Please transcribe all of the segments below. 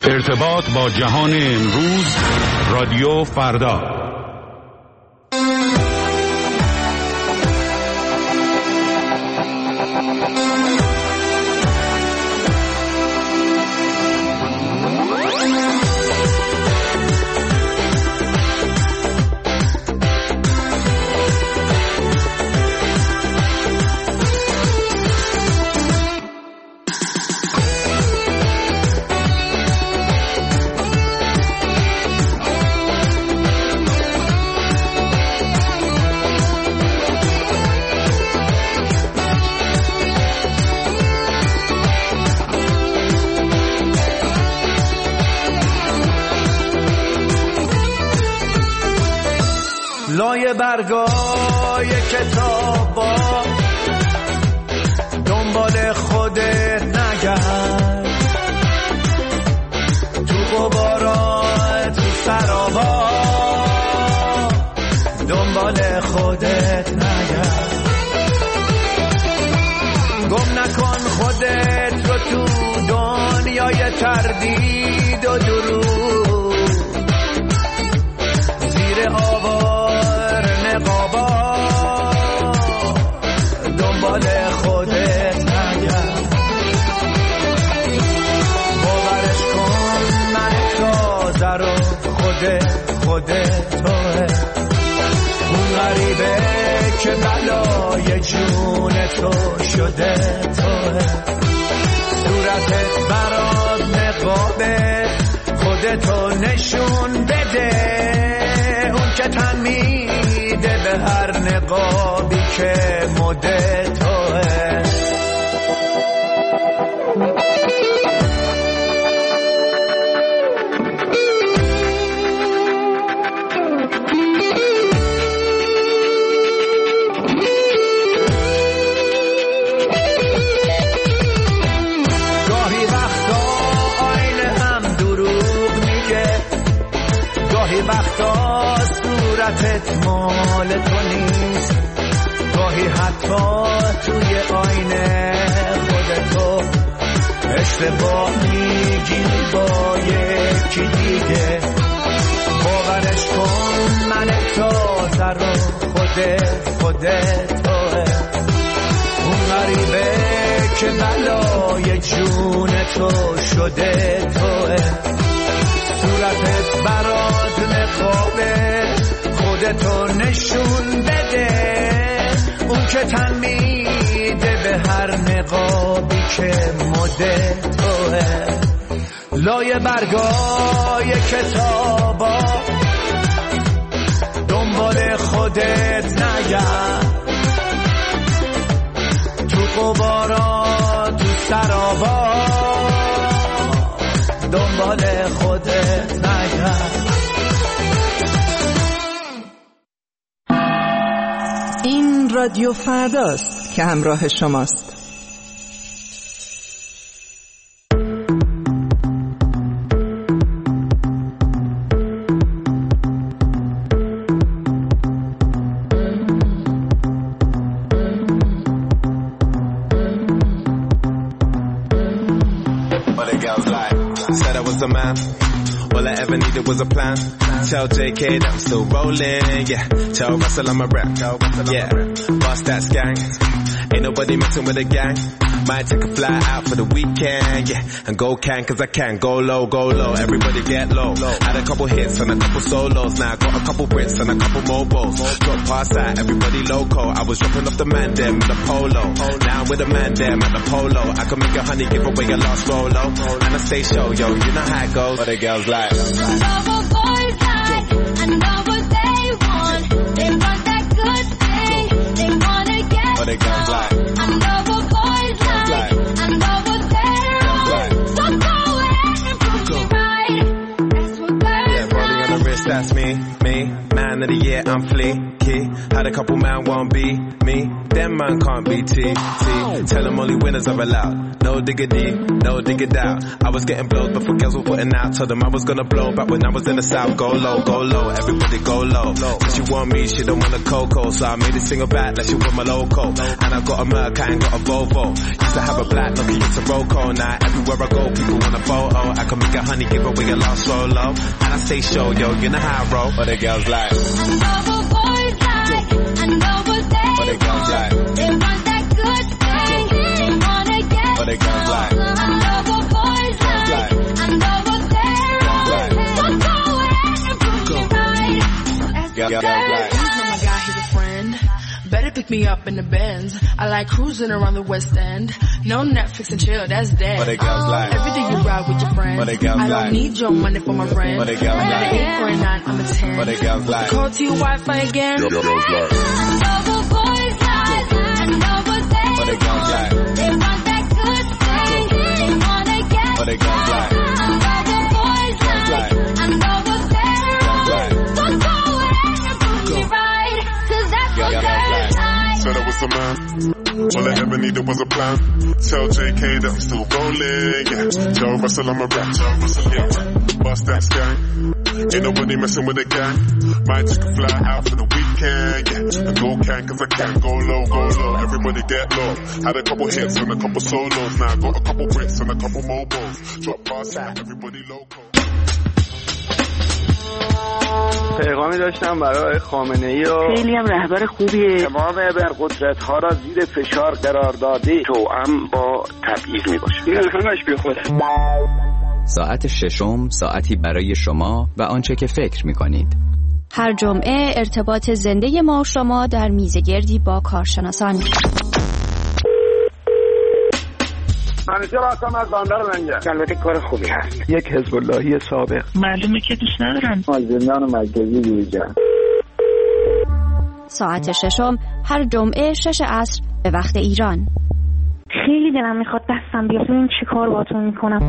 ارتباط با جهان امروز، رادیو فردا. لای برگای کتابا دنبال خودت نگرد، تو غبارا تو سرابا دنبال خودت نگرد. گم نکن خودت رو تو دنیای تردید و دروغ، زیر آوار نقابا دنبال خودت نگرد. باورش کن من تازه رو خودت توه، اون غریبه که بلای جون تو شده توه. صورتت برات نقابه، خودتو نشون بده، اون که تن میده به هر نقابی که مده توه. گاهی وقتا آینه هم دروغ میگه، گاهی وقتا صورتت مال تو نیست، گاهی حتی توی آینه خودتو اشتباه میگیری با یکی دیگه. باورش کن من تازه رو خودت توه، اون غریبه که بلای جون تو شده توه. صورتت برات نقابه، خودتو نشون بده، اون که تن میده به هر نقابی که مده توه. لای برگای کتابا دنبال خودت نگرد، تو غبارا تو سرابا دنبال خودت نگرد. این رادیو فرداست که همراه شماست. All I ever needed was a plan. Tell JK that I'm still rolling, yeah. Tell Russell I'm a rap, yeah. Bust that gang. Ain't nobody messing with a gang. Might take a fly out for the weekend, yeah. And go can, cause I can. Go low, everybody get low. Had a couple hits and a couple solos. Now I got a couple Brits and a couple mobiles. Drop past that, everybody loco. I was dropping off the man them in the polo. Now I'm with the man them at the polo. I can make a honey give away a lost Rolo. And I stay show, yo, you know how it goes. What the girls like. I know what boys like, I know what they want. They want that good thing, they wanna get What the girls like. I know what boys like, I know what they're on. So go ahead and prove me right. That's what girls Yeah, rolling on the wrist, that's me. Man of the year, I'm fleeky. Had a couple man won't be me, them man can't be T. Tell them only winners are allowed. No diggity, no diggity out. I was getting blows before girls were putting out. Told them I was gonna blow back when I was in the south. Go low, everybody go low. If she want me, she don't want a Coco. So I made this single back like she want my loco. And I got a Merc, I ain't got a Volvo. Used to have a black Nokia, it's a Roco. Now everywhere I go, people want a photo. I can make a honey, give away a lost solo. And I say show, yo, you know how I roll. But the girls like, I know what boys like, I know what they but the girls like, they want that good thing, they wanna get but the girls like, I know what boys like, I know what they're on. So go ahead and prove me right. girls like. My guy, he's a friend. Better pick me up in the Benz. I like cruising around the West End. No Netflix and chill, that's dead. But the girls like, Every day you ride with your friends. But the girls I don't like, need your money for my rent. But the girls I'm like, an 8 or a 9, I'm a 10. but the girls like, Call to your Wi-Fi again. I know what boys like, I know what they but the girls like, they want that good thing, they wanna get but the girls like, I know what boys like, I know what they're on. So go ahead and prove me right, 'cause that's what girls like. Said I was the man. All I ever needed was a plan. Tell JK that I'm still rolling, yeah. Tell Russell I'm a rap, yeah. Bust that gang. Ain't nobody messing with the gang. Might take a fly out for the weekend, yeah. And go can, 'cause I can. Go low, everybody get low. Had a couple hits and a couple solos. Now I got a couple Brits and a couple mobiles. Drop bars out, everybody local. پیغامی داشتم برای خامنه‌ای و خیلی هم رهبر خوبیه. تمام ابرقدرت‌ها را زیر فشار قرار داده توأم با تبعیض میباشه. این همش بیخوده. ساعت ششم، ساعتی برای شما و آنچه که فکر می‌کنید. هر جمعه ارتباط زنده ما و شما در میزگردی با کارشناسان. همیشه راستم از باندار لنگه. البته کار خوبی هست. یک حزب اللهی سابق. معلومه که دوست ندارن. زندان مرکزی بیرجان. ساعت ششم هر جمعه 6 عصر به وقت ایران. خیلی دلم میخواد دستم بیاد ببین چی کار باهاتون میکنم.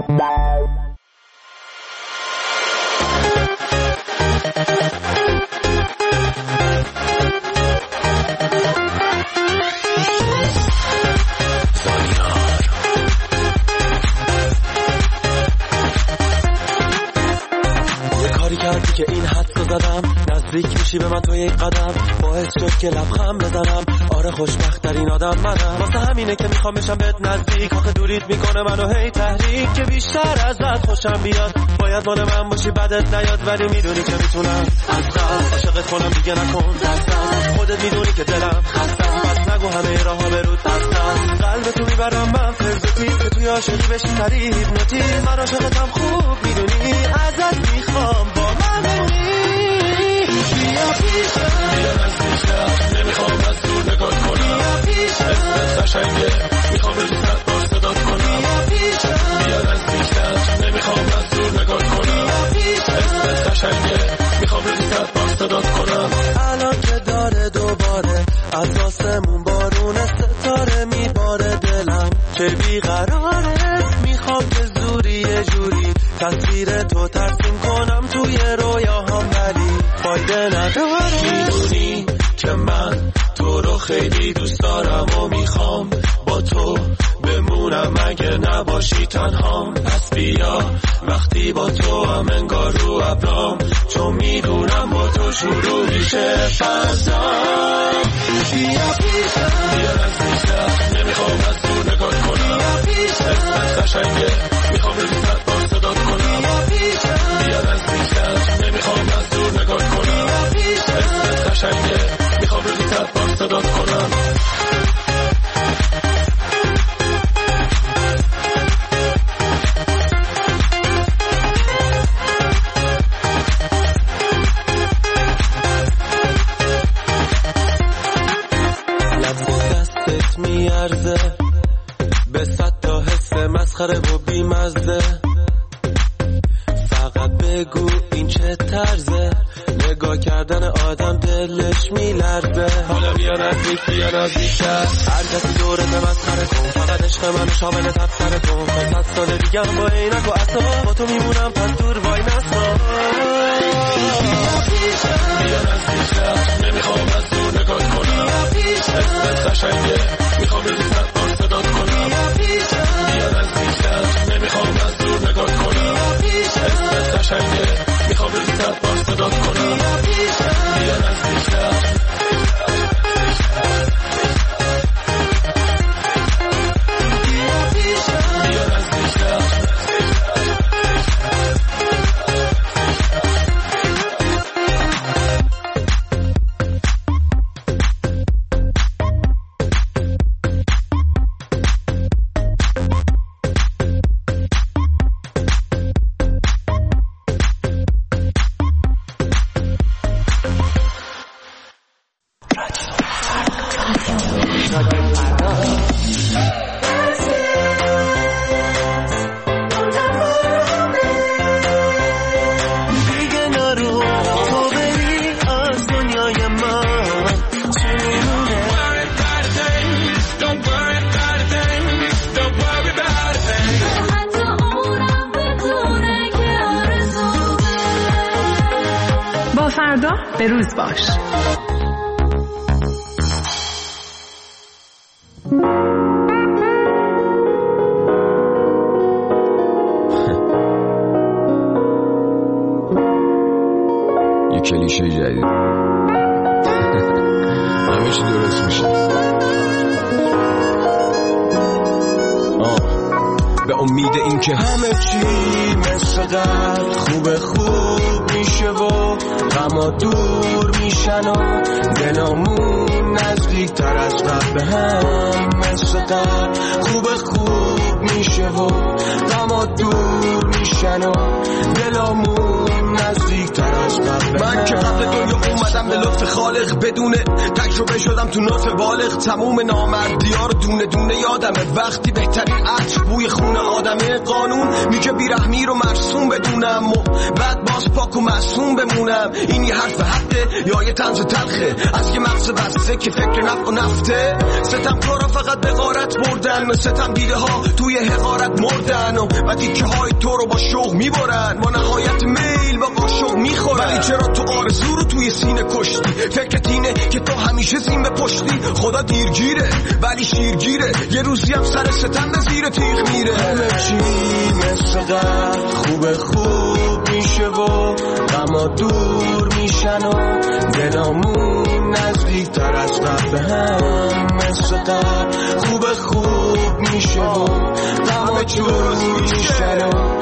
کردی که این حدسو زدم نزدیک میشی به من تو یک قدم باعث شد که لبخند بزنم آره خوشبخت ترین آدم منم واسه همینه که میخوام بشم بهت نزدیک آخه دوریت میکنه منو هی تحریک که بیشتر ازت خوشم بیاد باید مال من باشی بدت نیاد ولی میدونی که میتونم از قلب عاشقت کنم دیگه نکن دستم خودت میدونی که دلم خستم پس نگو همه راهها برود دستم قلب تو میبرم من فرزتی که توی عاشقی بشی سریع هیپنوتیزم من عاشقتم خوب میدونی ازت میخوام با من بمونی بیا پیشم بیا نزدیکم نمیخوام از دور نگاه کنم بیا پیشم اسمت قشنگه میخوام به دوست بار صدات کنم بیا پیشم بیا نزدیکم نمیخوام از دور نگاه کنم بیا پیشم اسمت قشنگه میخوام به دوست بار صدات کنم الان که داره دوباره از آسمون بارون ستاره میباره دلم که بیقراره میخوام که زوری یه جوری تصویر تو ترسیم کنم توی رویاهام ولی فایده نداره میدونی که من تو رو خیلی دوست دارم و میخوام با تو بمونم اگه نباشی تنهام پس بیا وقتی با تو هم انگار رو ابرام چون میدونم با تو شروع میشه فضام بیا پیشم بیا نزدیکم نمیخوام از دور نگاه کنم بیا پیشم اسمت قشنگه میخوام به دوست بار صدات کنم بیا پیشم بیا نزدیکم نمیخوام از دور نگاه کنم بیا پیشم اسمت قشنگه میخوام به دوست بار صدات کنم میارزه به 100 تا حس مسخره و بیمزه فقط بگو این چه طرزه نگاه کردن آدم دلش میلرزه حالا بیا نزدیک بیا نزدیکتر هر کسی دورت مسخره کن فقط عشق من شامل تبصره کن 100 سال دیگه با عینک و عصا با تو میمونم پس دور وای نسا بیا نزدیکتر نمیخوام از دور نگات کنم اسمت قشنگه میخوام بزی صد بار صدات کنم بیا نزدیکتر نمیخوام از دور نگات کنم اسمت قشنگه میخوام بزی صد بار صدات کنم بیا نزدیکتر فردا به روز باش. یه کلیشه جدید همه چی درست میشه. به امید این که همه چی مثل قبل خوب میشه و غما دور میشن و دلامون نزدیک تر از قبل به هم مثل قبل خوب میشه و غما دور میشن و دلامون نزدیک تر از قبل. من که قبل دنیا اومدم به لطف خالق بدون تجربه شدم تو نطف بالغ. تموم نامردی‌ها رو دونه دونه یادمه وقتی بهترین عطر بوی خون آدمه. قانون میگه بیرحمی رو مرسوم بدونم و بعد باز پاک و معصوم بمونم. این یه حرف حقه یا یه طنز تلخه از یه مغز بسته که فکر نفع و نفته. ستمکارا فقط به غارت بردن و ستم دیده ها توی حقارت مردن و دیگه های تو رو با شوق میبرن با نهایت میل با قاشق میخورن. ولی چرا تو آرزو رو توی سینه کشتی؟ فکرت اینه که تو همیشه زین به پشتی. خدا دیرگیره ولی شیرگیره یه روزی هم سر ستم به زیر تیغ میره. همه چی مثل قبل خوب میشه و غما دور میشن و دلامون نزدیک تر از قبل هم مثل قبل خوب میشه و غما دور میشن و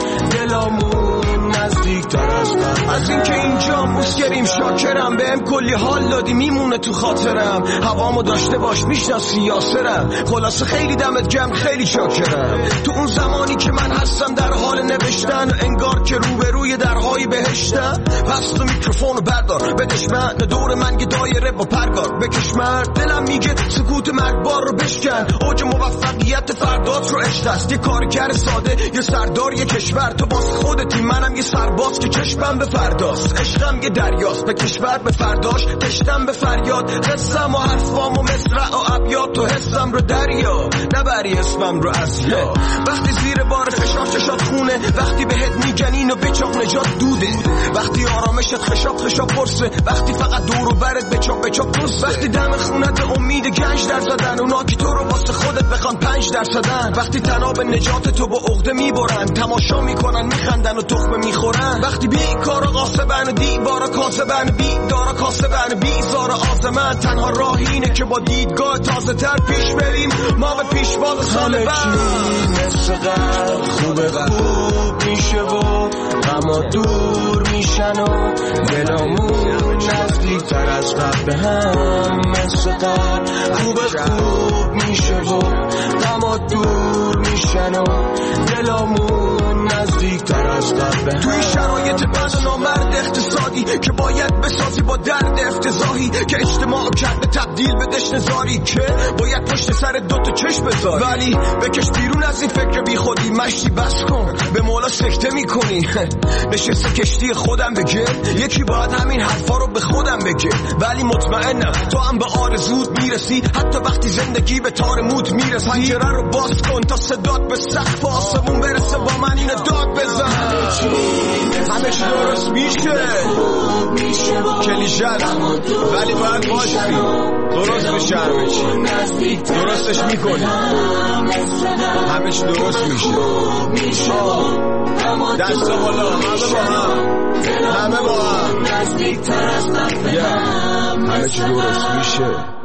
دلامون نزدیک تر از قبل. از اینکه اینجا موسگریم شاکرم بهم کلی حال دادی میمونه تو خاطرم. هوامو داشته باش میشناسی یاسرم. خلاصه خیلی دمت گرم خیلی شاکرم. تو اون زمانی که من هستم در حال نوشتن انگار که روبروی درهای بهشتم. پس تو میکروفونو بردار بدش من دور من یه دایره با پرگار بکش مرد. دلم میگه سکوت مرگبار رو بشکن. اوج موفقیت فردات رو عشق است. یه کارگر ساده یه سردار یه کشور. تو باز خودتی منم یه سرباز که چشمم به فرداست. عشقم یه دریاست به کشور به فرداش تشتم به فریاد. قصم و حرفام و مصرع و ابیات تو حسم رو دریا نبری اسمم رو از یا. وقتی زیر بار فشار چشات خونه وقتی بهت میگنین و بچاق نجات دوده. وقتی آرامشت خشاب پرسه وقتی فقط دور و برت بچاق پرسه. وقتی دم خونت امید گنج در زدن اونا که تو رو واسه خودت بخوان 5%. وقتی تناب نجات تو با عقده میبرن تماشا میکنن میخندن و تخمه میخورن. وقتی بیکار و قاسبن و دیوار و کاسبن بیدار و کاسبن بیزار آزمن. تنها راه اینه که با دیدگاه تازه تر پیش بریم ما به پیشواز سال بعد. مثل قبل خوب میشه و غما دور میشن و دلامون نزدیک تر از قبل هم مثل قبل خوب میشه و غما دور میشن و دلامون نزدیک تر از قبل. توی شرایط بد و نامرد اقتصادی که باید بسازی با درد افتضاحی که اجتماع کرده تبدیل به دشنزاری که باید پشت سر دوتا چشم بذاری. ولی بکش بیرون از این فکر بی خودی مشتی بس کن به مولا سکته میکنی. نشسته کشتی خودم بگه یکی باید همین حرفا رو به خودم بگه. ولی مطمئنم تو هم به آرزوت میرسی حتی وقتی زندگی به تار موت میرسی. پنجره رو باز کن تا صدات به سقف آسمون برسه با من اینو داد بزن. همه چی درست میشه کلیشه است ولی باید باشی درست میشه همه چی درستش میکنی همه چی درست میشه دست بالا همه با هم همه چی درست میشه